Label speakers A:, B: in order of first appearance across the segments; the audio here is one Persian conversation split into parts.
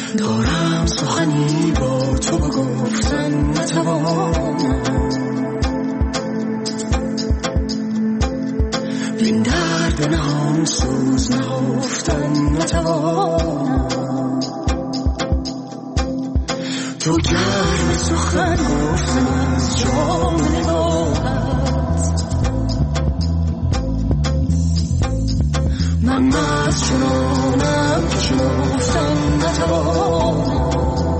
A: دارم سخنی با تو بگفتن نتوانم، این درد نهان سوز نهفتن نتوانم. تو گرم سخن گفتن از جام نگاهت، من مست چنانم که شنفتن نتوانم،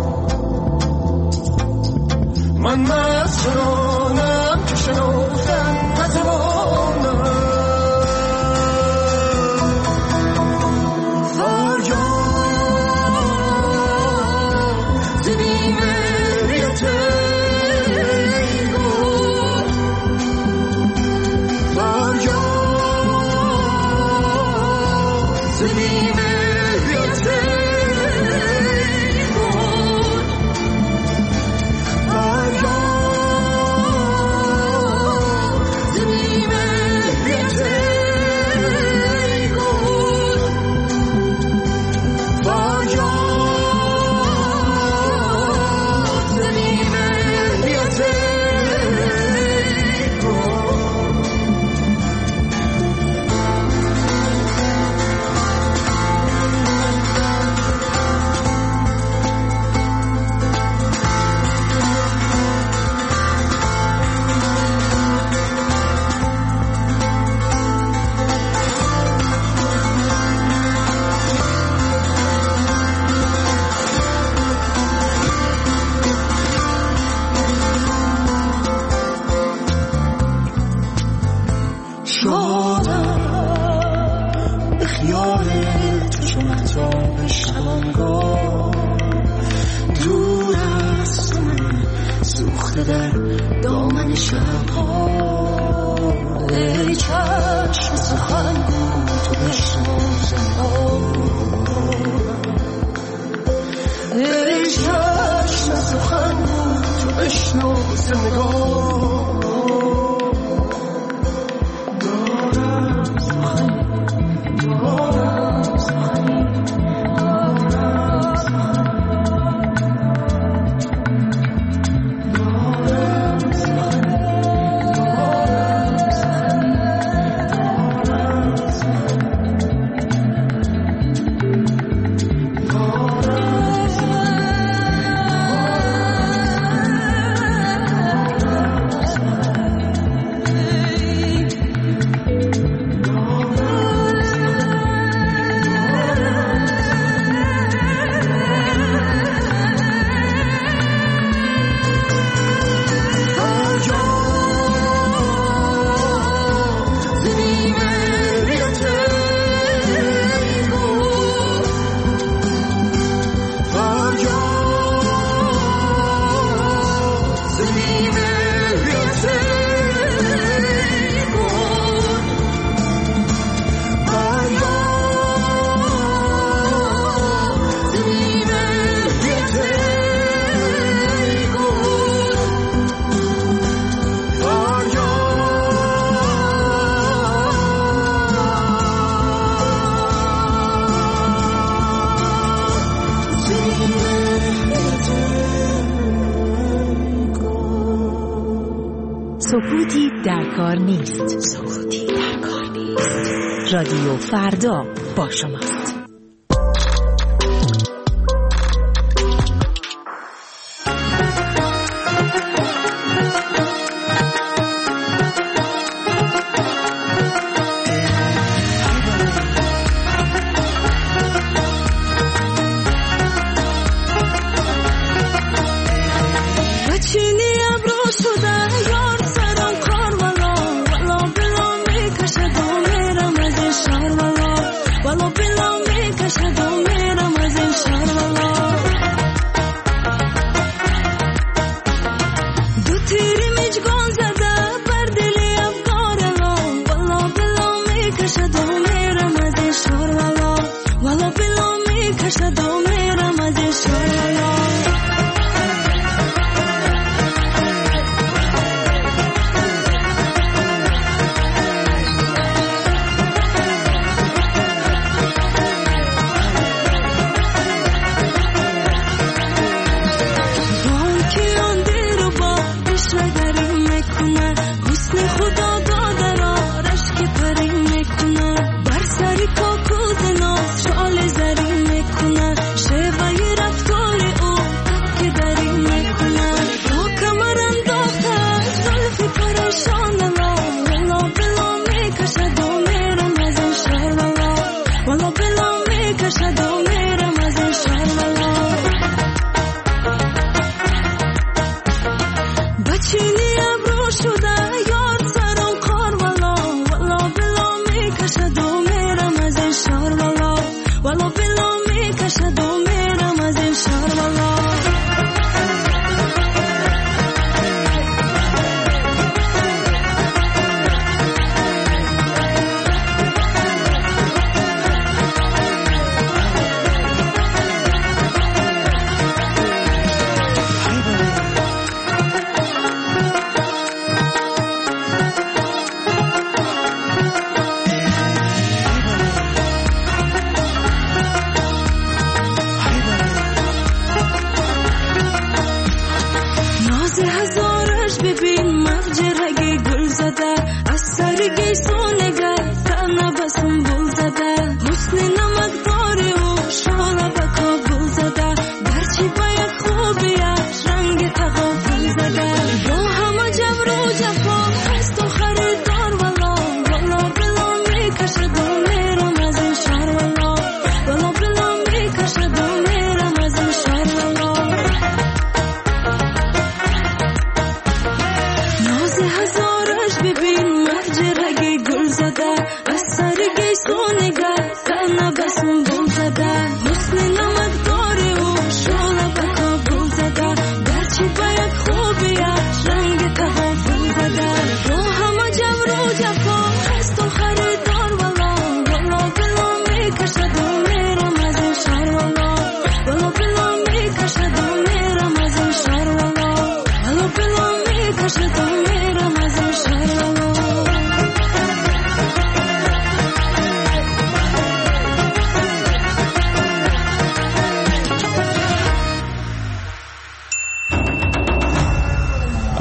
A: من مست چنانم که شنفتن نتوانم.
B: سکوتی در کار نیست. سکوتی در کار نیست. رادیو فردا با شماست.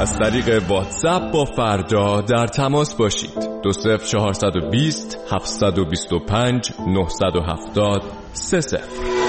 C: از طریق واتساپ با فردا در تماس باشید. 20420 725 970 30.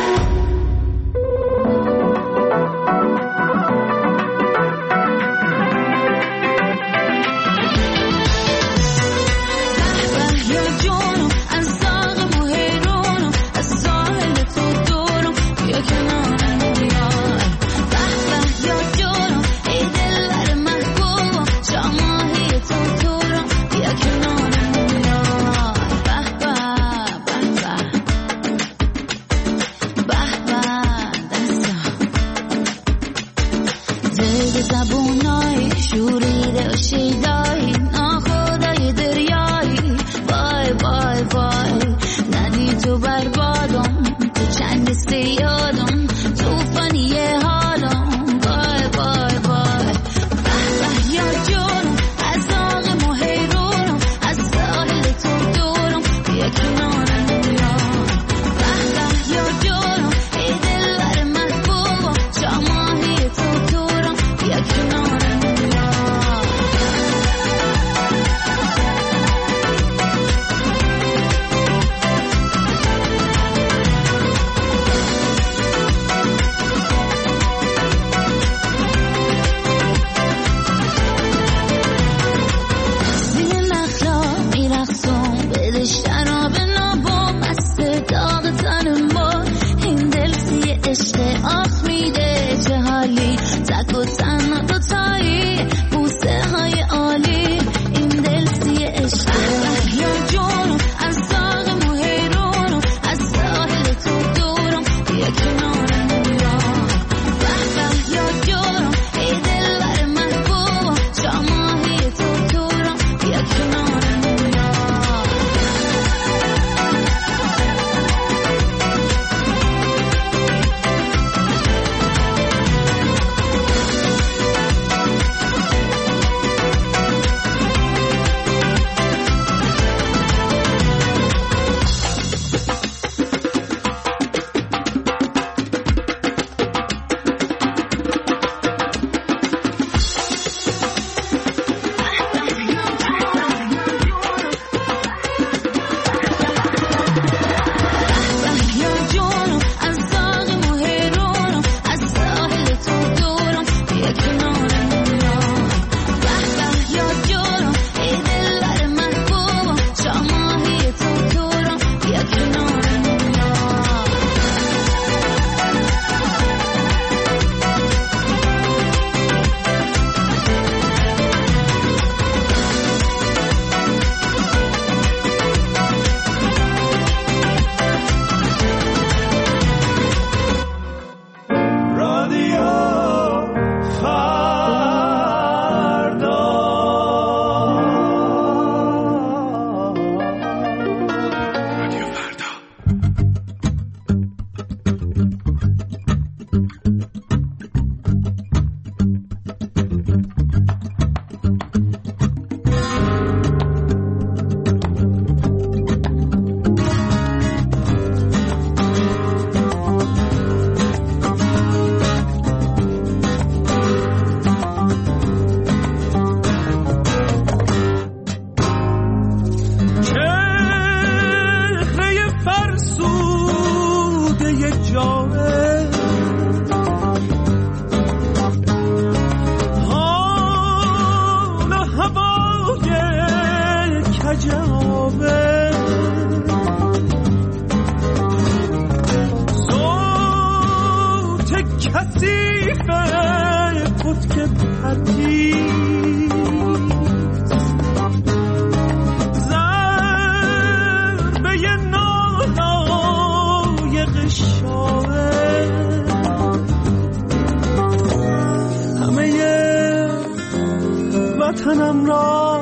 A: وطنم را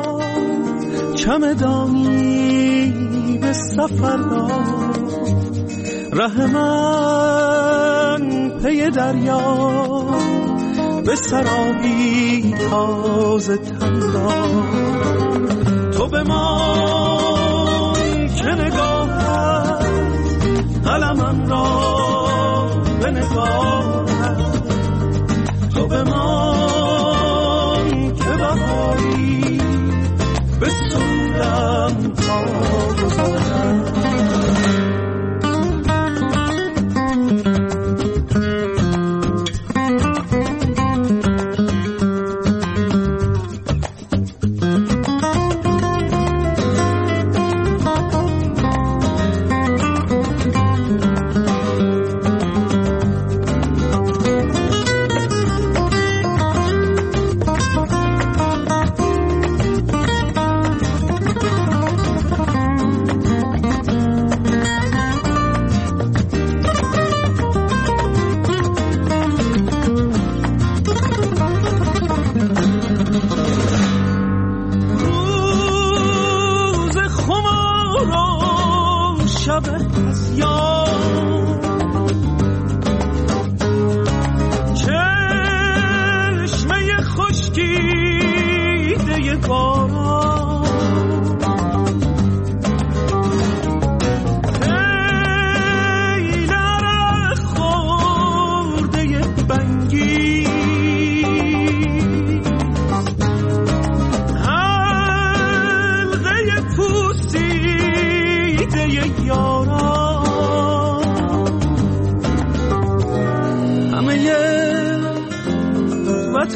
A: چمدانی به سفر داد، ره من پی دریا به سرابی تازه تن داد. تو به من که نگاهت قلمم را به نگاهت، تو به من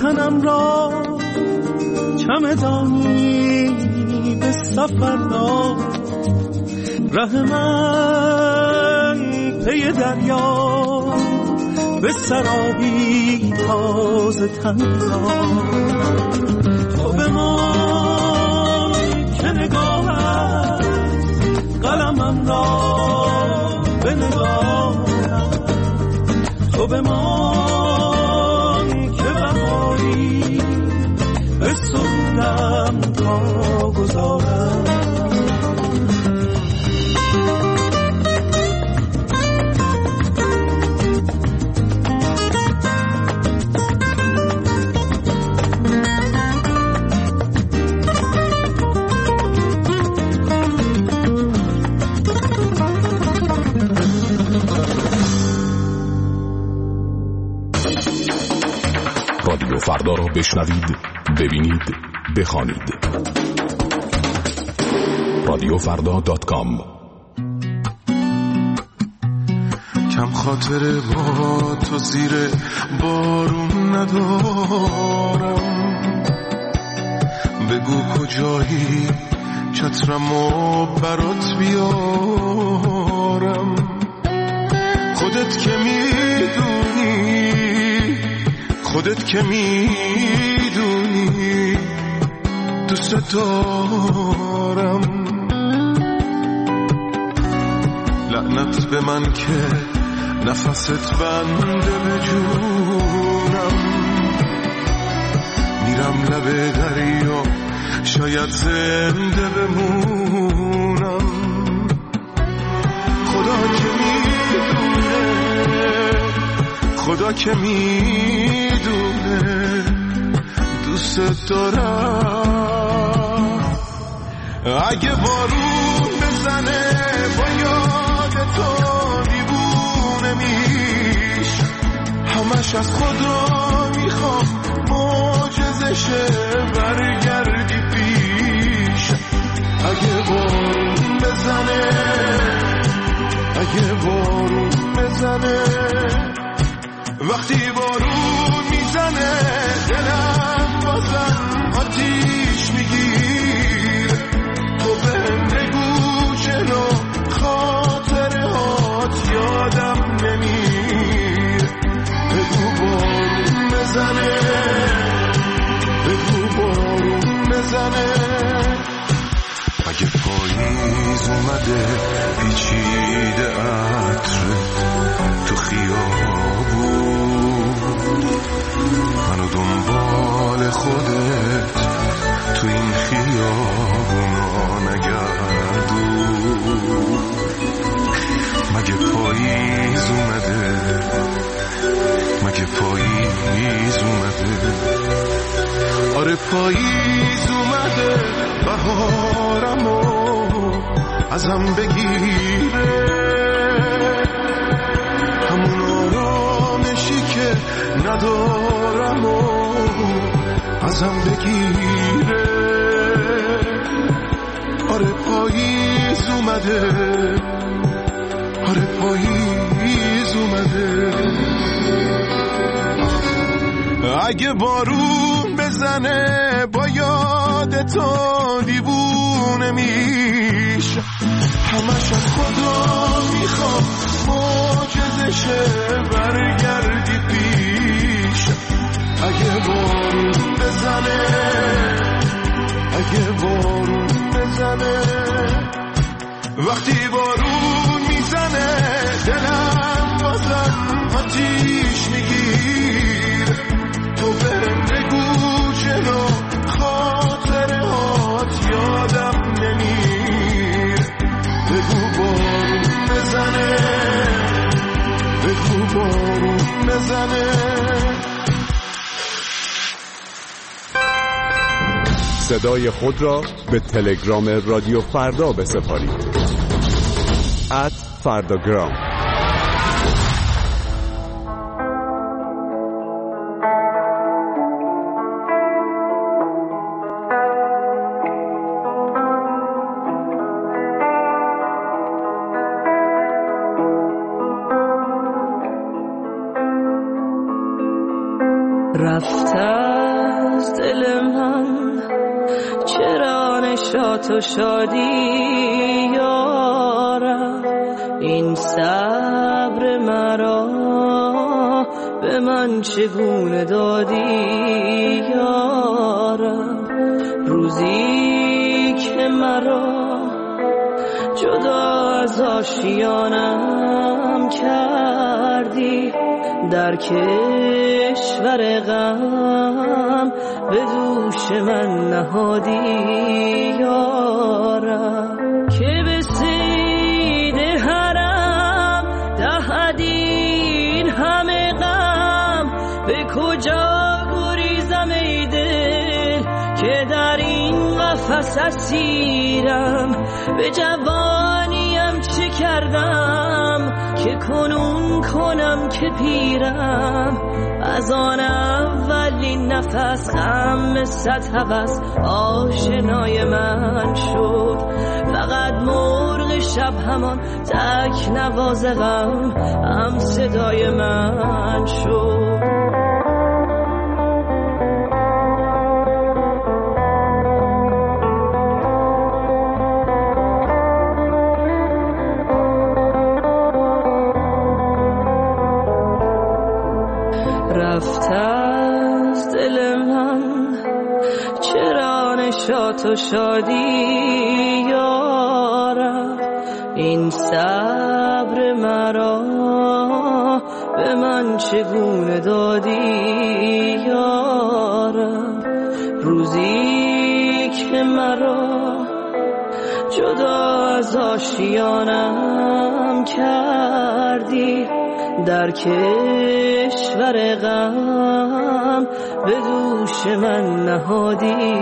A: تنم را چمدانی به سفر داد، ره من پی دریا به سرابی تازه تن داد. تو به من که نگاهت قلمم را به نگاهت، تو به من که بهاری به سودم تا گذارم.
D: رادیو فردا را بشنوید، ببینید، بخوانید. radiofrda.com.
E: کم خاطر با تو زیر بارون ندارم، بگو کجایی چترمو برات بیارم. خودت که میدونی دوست دارم. لعنت به من که نفست بنده به جونم، میرم لب دریا شاید زنده بمونم. خدا که میدونه دوست دارم. اگه بارون بزنه با یاد تو دیوونه میش، همش از خدا میخوام معجزشه برگردی پیش. اگه بارون بزنه وقتی بارون میزنه دلم بازم آتیش میگیر. تو بهم بگو چرا خاطره هات یادم نمیر. بگو بارون بزنه اگه پاییز اومده پیچیده عطرت تو خیابون، منو دنبال خودت تو این خیابونا نگردون. مگه پاییز اومده آره پاییز اومده، بهارمو ازم بگیره. همون آرامشی که ندارم و ازم بگیره. آره پاییز اومده. اگه بارون بزنه با یاد تو دیوونه میش، همش از خدا میخوام معجزشه برگردی پیش. اگه بارون بزنه وقتی بارون میزنه دلم بازم آتیش میگیر. تو بهم بگو چرا خاطره هات یادم نمیر. بگو بارون بزنه
F: صدای خود را به تلگرام رادیو فردا بسپارید. @فرداگرام.
A: رفت از دل من چرا نشاط و شادی یارم، این صبر مرا به من چگونه دادی یارم، روزی که مرا جدا از آشیانم کردی، در کشور غم به دوش من نهادی یارم، که به صید حرم دهدین همه غم، به کجا گریزم ای دل که در این قفس اسیرم، به جوانیم چه کردم که کنون کنم که پیرم، از آن اولین نفس غم صد هوس آشنای من شد، فقط مرغ شب همان تک نواز غم هم صدای من شد. رفت از دل من چرا نشاط و شادی یارم، این صبر مرا به من چگونه دادی یارم، روزی که مرا جدا از آشیانم کردی، در کشور غم به دوش من نهادی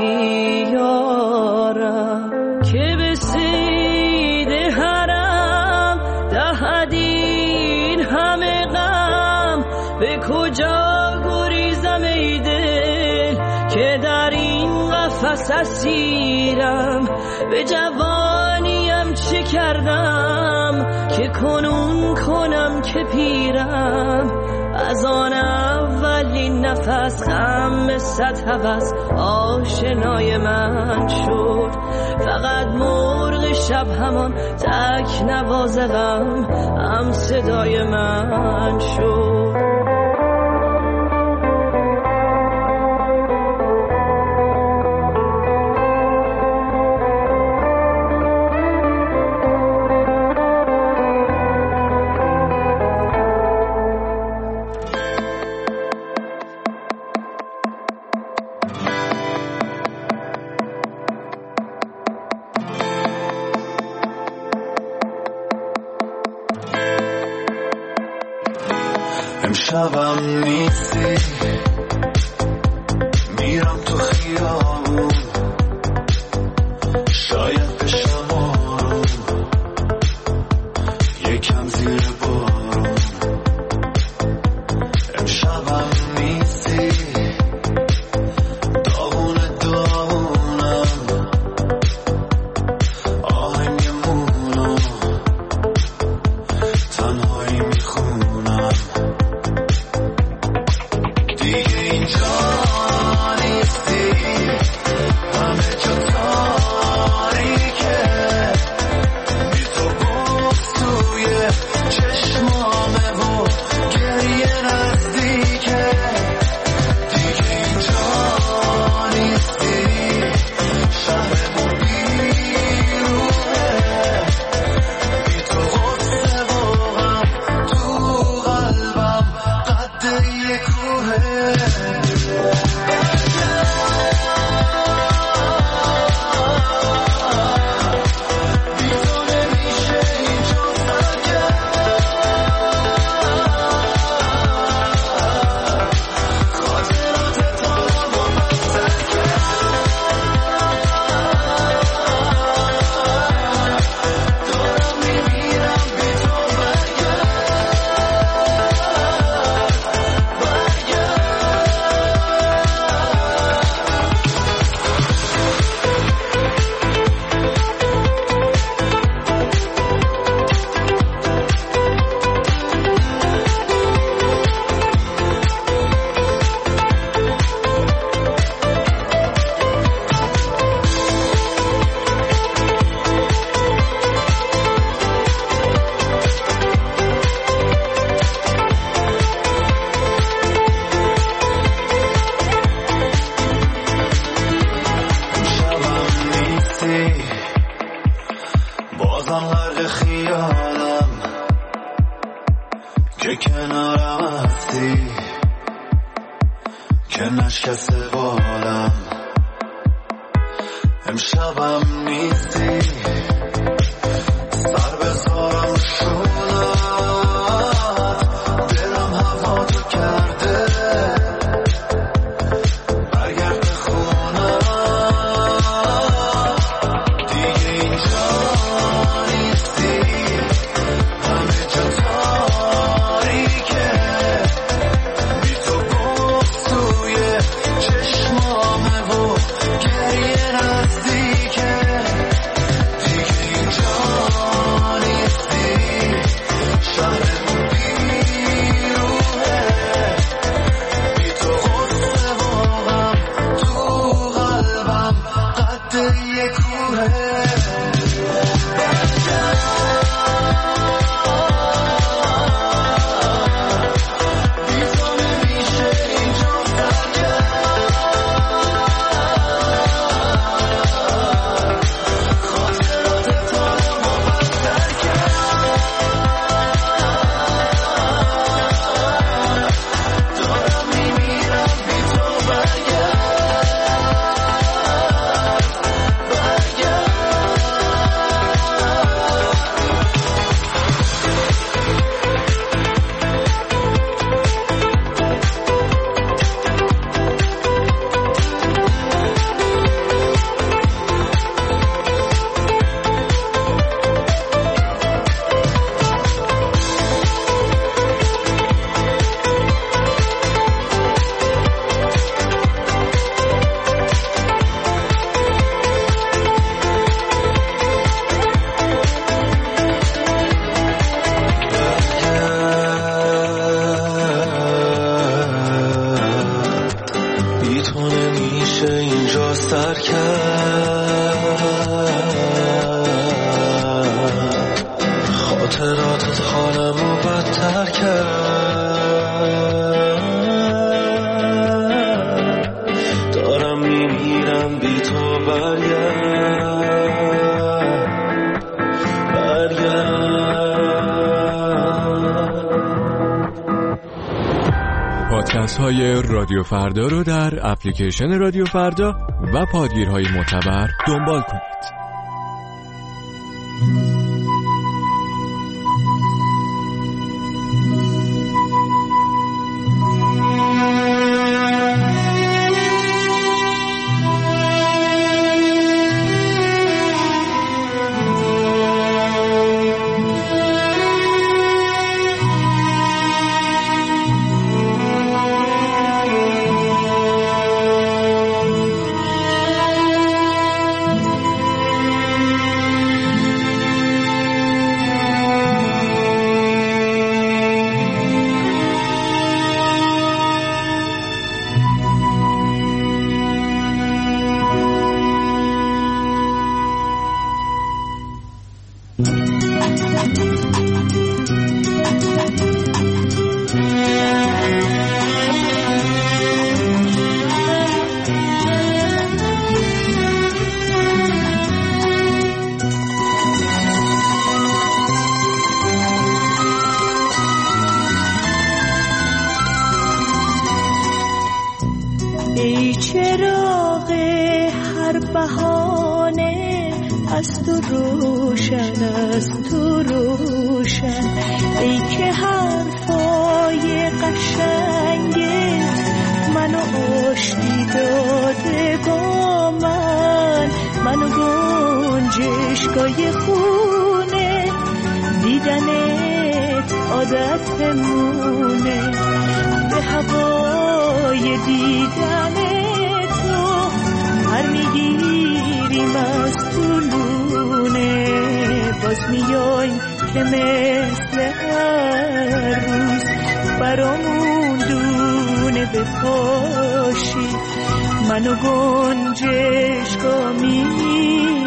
A: یارم، که به صید حرم دهدین همه غم، به کجا گریزم ای دل که در این قفس اسیرم، به جوانیم چه کردم که کنون کنم که پیرم، از آن اولین نفس غم صد هوس آشنای من شد، فقط مرغ شب همان تک نواز غم هم صدای من شد.
E: امشبم نیستی میرم تو خیابون، شاید بشم آروم یکم زیر بارون، امشبم نیستی داغونه داغونم، آهنگ مونو تنهایی میخونم، دیگه دلم هستی که نشکسته بالم امشبم نیستی سر بذارم شونت دلم هوا تو کرده برگرد خونه دیگه اینجا نیستی همه جا تاریکه بی تو بغض توی چشمامه و گریه نزدیکه دیگه اینجا نیستی شهرمون بیروحه بی تو غصه و غم تو قلبم قد یه کوه بی تو نمیشه اینجا سر کرد خاطراتت حالمو بدتر کرد دارم میمیرم بی تو برگرد
C: پادکست های رادیو فردا رو در اپلیکیشن رادیو فردا و پادگیرهای معتبر دنبال کنید.
A: ای چراغ هر بهانه از تو روشن، از تو روشن، ای که حرفای قشنگه منو آشتی داده با منو گنجشگاه خونه دیدنت عادتمونه به هوای دیدن تو هر میگیریم از طولونه باز میایم که مثل هر روز برامون دونه بپاشی منو گنجشگاه میری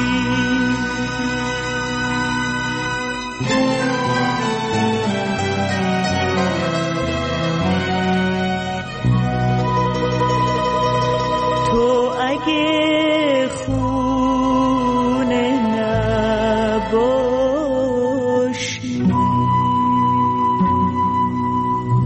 A: تو اگه خونه نباشی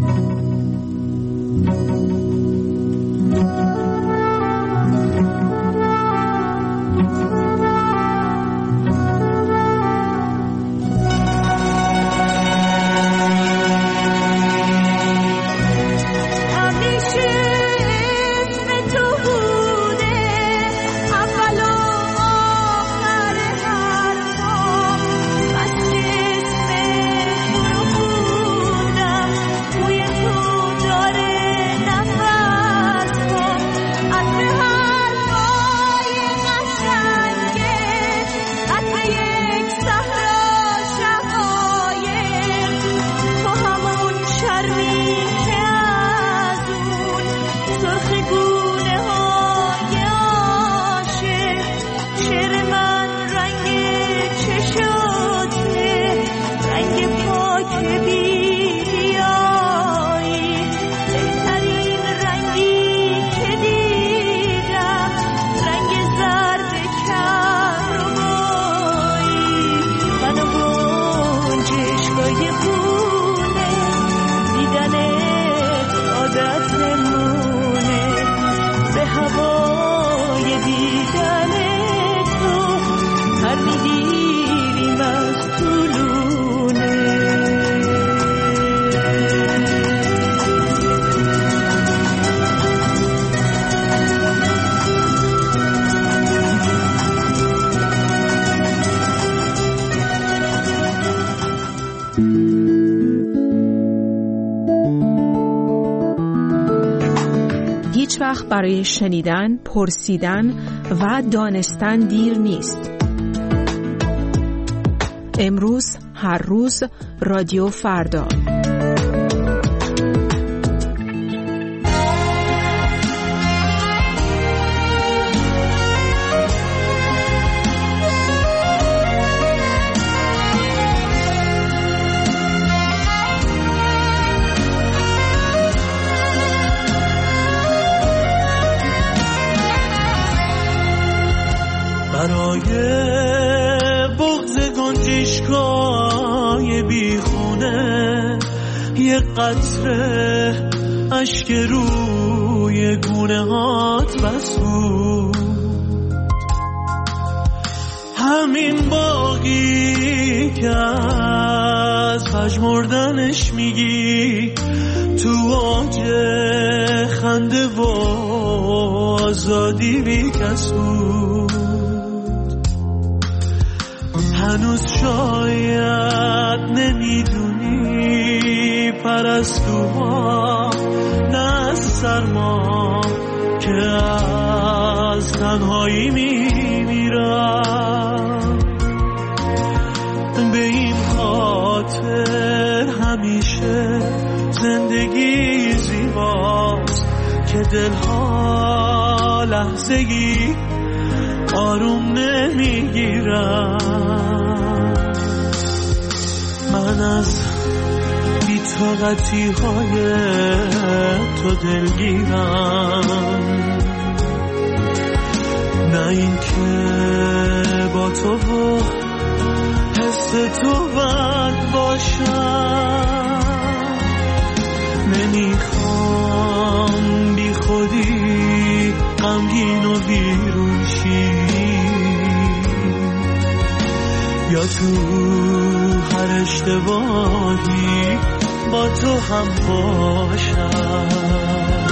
B: هیچ وقت برای شنیدن، پرسیدن و دانستن دیر نیست. امروز، هر روز، رادیو فردا.
E: برای بغض گنجشکای بیخونه یه قطره اشک روی گونه هات بسود. همین باقی که از پژمردنش میگی تو اوج خنده و آزادی بیکسود. هنوز شاید نمیدونی پرستوها نه از سرما که از تنهایی میمیرم. به این خاطر همیشه زندگی زیباست که دلها لحظه‌ای آروم نمیگیرم. من از بی‌طاقتی های تو دلگیرم، نه این که با تو و حس تو بد باشم. نمیخوام بی خودی غمگین و بیروشی یا تو هر اشتباهی با تو هم باشم.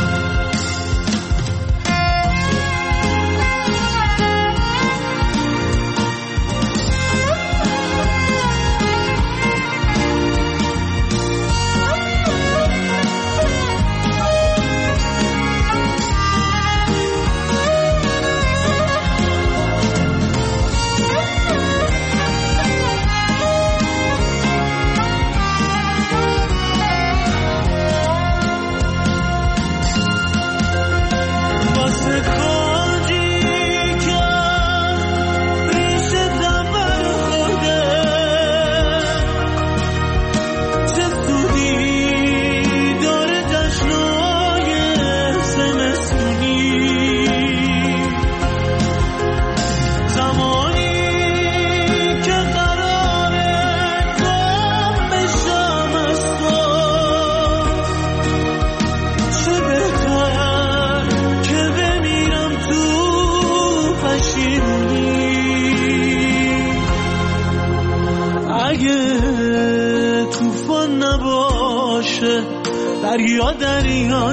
E: دریا دریا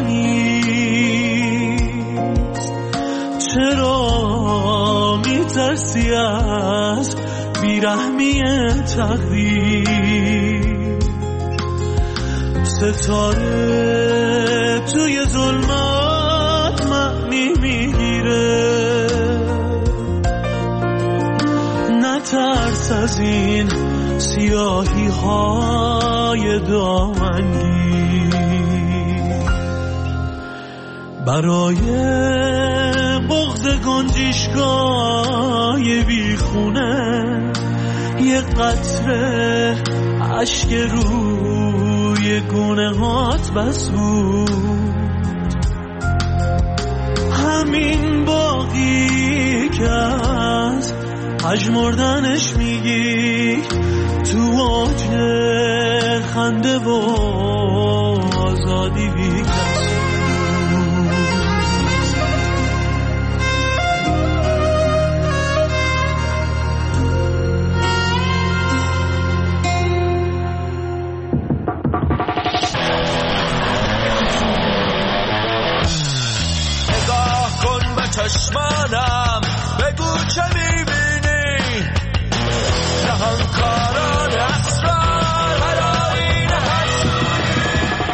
E: نیست، چرا میترسی از بیرحمی تقدیر؟ ستاره توی ظلمات معنی میگیره، نترس از این سیاهی های دامنگیر. برای بغض گنجشکای بیخونه یه قطره اشک روی گونه هات بسود. همین باقی که از پژمردنش میگی تو اوج خنده و آزادی بیکسود. چشمانم بگو چه میبینی؟ نهانکاران اسرار هر آینه حسودی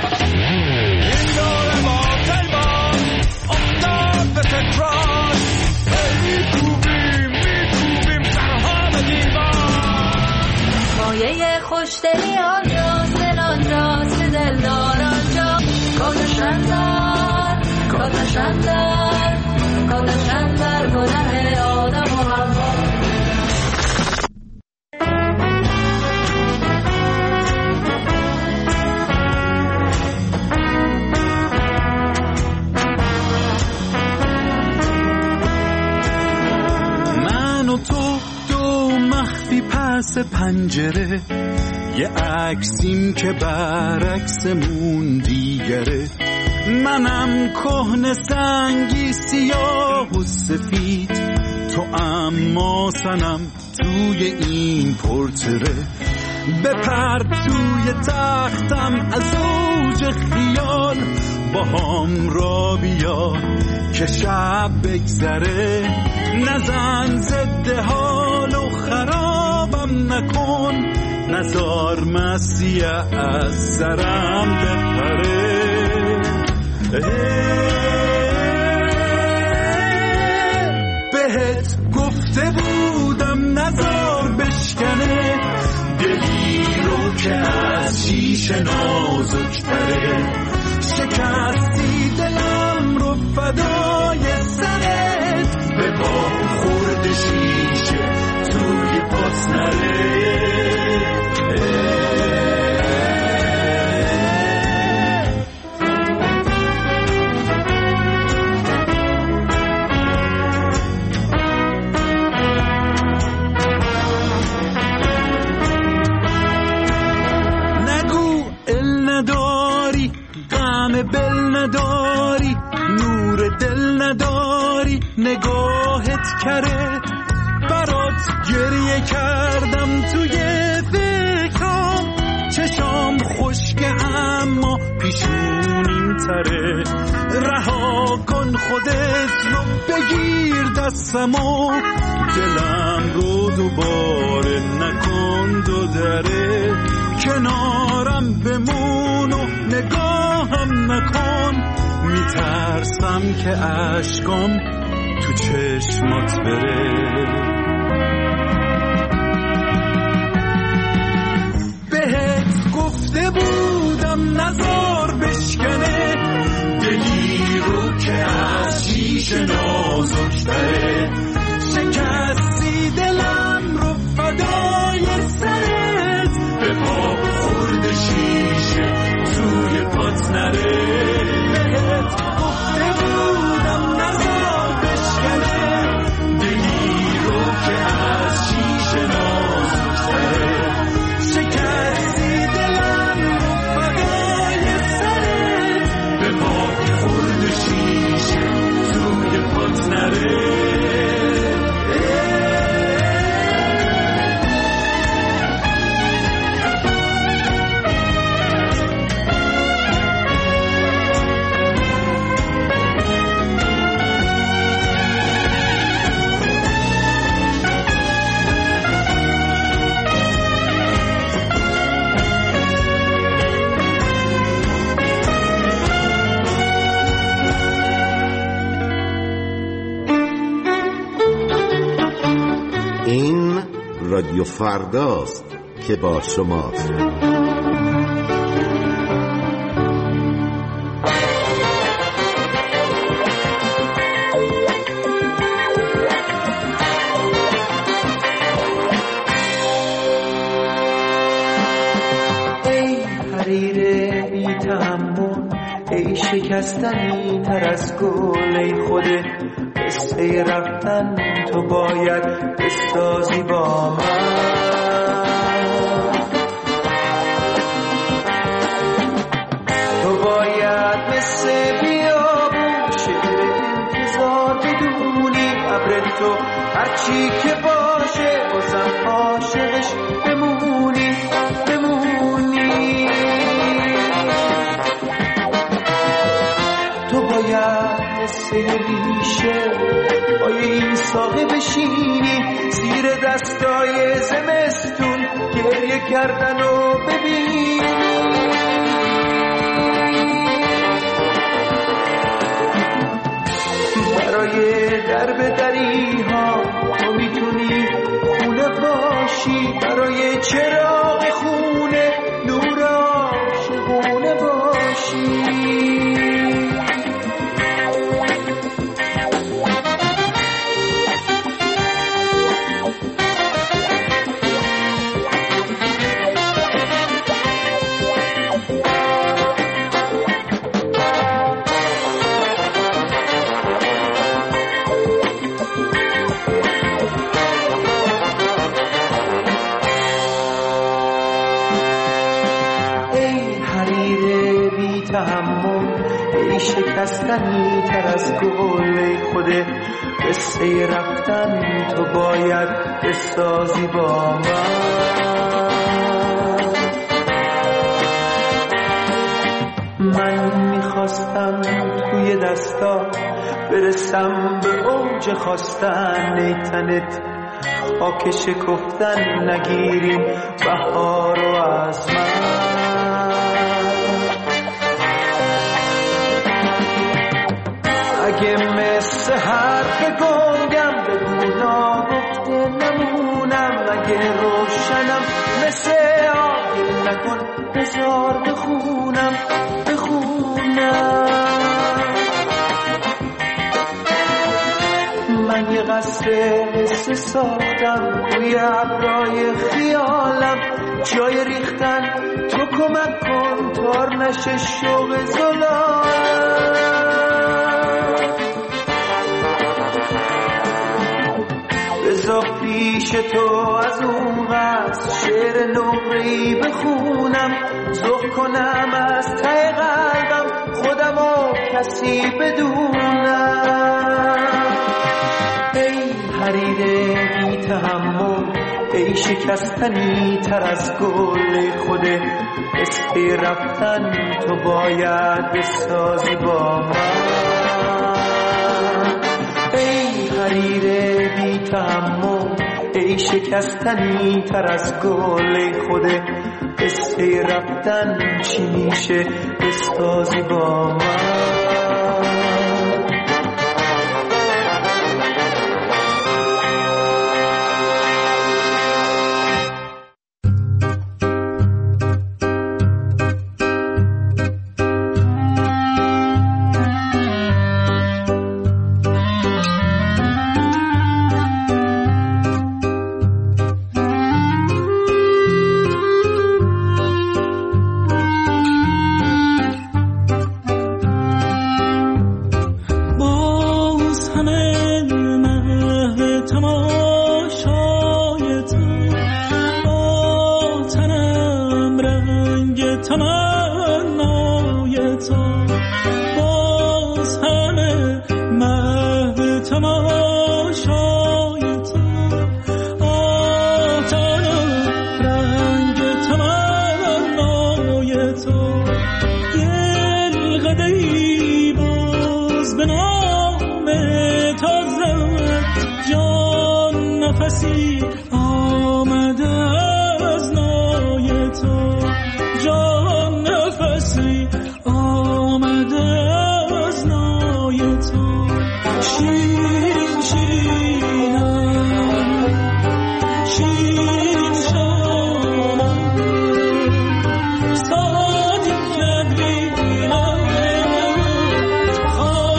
G: خوشدلی آنجاست، دل آنجاست که دلدار آنجا. کاتشندر کاتشندر کاتشندر گناه آدم و حوا.
E: من و تو دو مخفی پس پنجره، یه عکسیم که برعکسمون دیگره. منم کهنه سنگی سیاه و سفید، تو اما سنم توی این پورتره. بپر توی تختم از اوج خیال، با هم را بیا که شب بگذره. نزن ضد حال و خرابم نکن، نزار مسیح از سرم بپره. بهت گفته بودم نزار بشکنه، دلی رو که از شیشه نازکتره. شکستی دلم رو فدای سرت، به با خورد شیشه توی پاس نره. بل نداری، نور دل نداری، نگاهت کره. برات گریه کردم توی فکرام، چشام خشکه اما پیشونیم تره. رها کن خودت رو، بگیر دستمو، دلم رو دوباره نکن دو دره. کنارم بمون و نگاهم نکن، میترسم که اشکام تو چشمات بره. بهت گفته بودم نزار بشکنه، دلی رو که از شیشه نازکتره. شکستی دلم رو فدای سرت، به پا خورد شیشه توی پات نره. بهت گفته بودم نزار بشکنه، دلی رو که از شیشه نازکتره. شکستی دلم رو فدای سرت، به پا خورد شیشه توی پات نره.
H: این رادیو فرداست که با شماست.
I: ای حریر بی تحمل، ای شکستنی تر از گل، ای خود قصه رفتن تو باید بسازی با من. تو باید مثل بیابون شعر انتظار بدونی، ابر تو هرچی که باشه بازم عاشقش بمونی. تو باید مثل ریشه پای این ساقه بشینی، زیر دستای زمستون گریه کردن و ببینی. برای درب دری ها تو میتونی خونه باشی، برای چراغ خونه تحمل ای شکستنی تر از گل ای خود قصه رفتن تو باید بسازی با من میخواستم توی دستا برسم به اوج خواستن ای تنت خاک شکفتن نگیریم بهار و از من اگه مثل حرف گنگم بگو ناگفته نمونم اگه روشنم مثل آهی نکن بذار بخونم من یه قصد حس ساختم روی ابرای خیالم جای ریختن تو کمک کن تار نشه شوق زلالم بذار پیش تو از اون قصد شعر نقره‌ای بخونم ذوق کنم از ته قلبم خودم و کسی بدونم ای حریر بی تحمل ای شکستنی تر از گل ای خود قصه رفتن تو باید بسازی با من ای حریر بی تحمل ای شکستنی تر از گل ای خود قصه رفتن چی میشه بسازی با من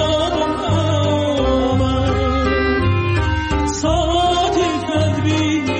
J: صادق قلبی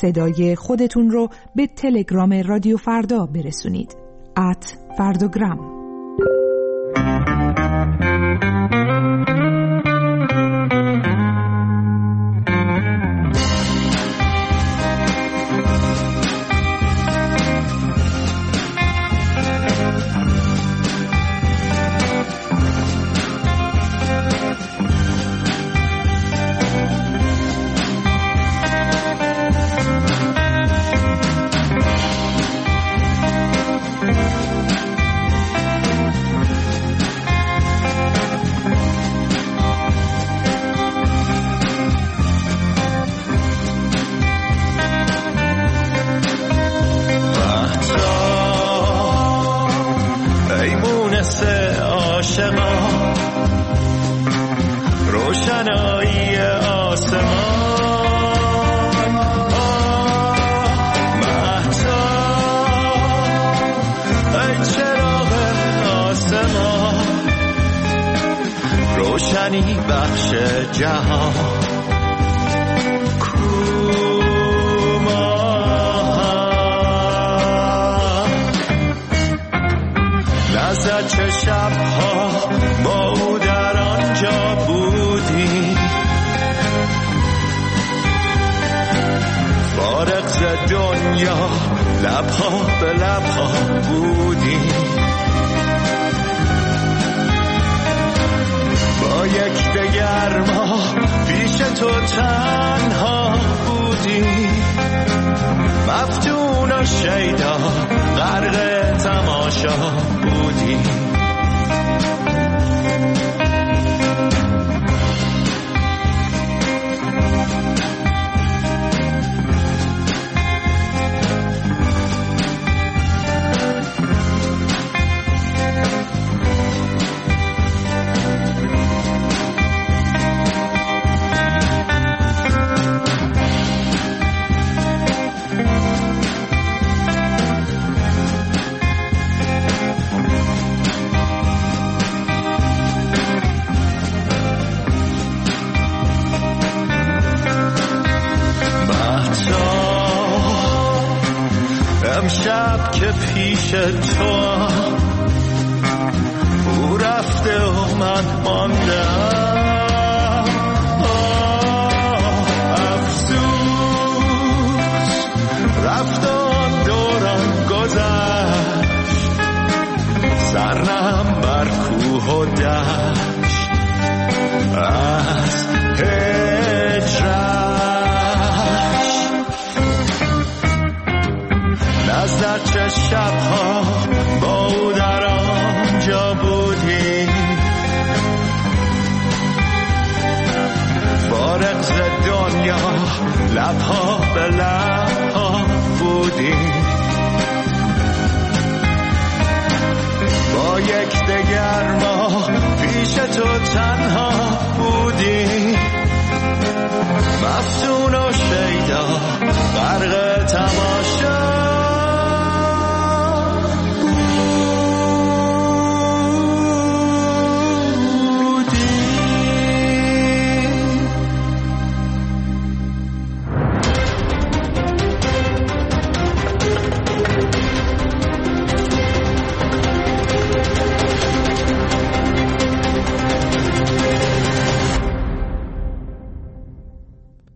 J: صدای خودتون رو به تلگرام رادیو فردا برسونید. @فرداگرام.
E: روشنایی آسمان مهتاب ای چراغ آسمان روشنی بخش جهان لذت چه شبها با او در آنجا بودی فارغ ز دنیا لبها به لبها بودی با یکدیگر ما پیش تو تنها بودی مفتون و شیدا غرق تماشا بودی امشب که پیش تو او رفته و من ماندم افسوس رفتان دوران گذشت سرنم بر کوه و دشت از نظر چه شبها با او در آنجا بودی فارغ ز دنیا لبها به لبها بودی با یکدیگر ما پیش تو تنها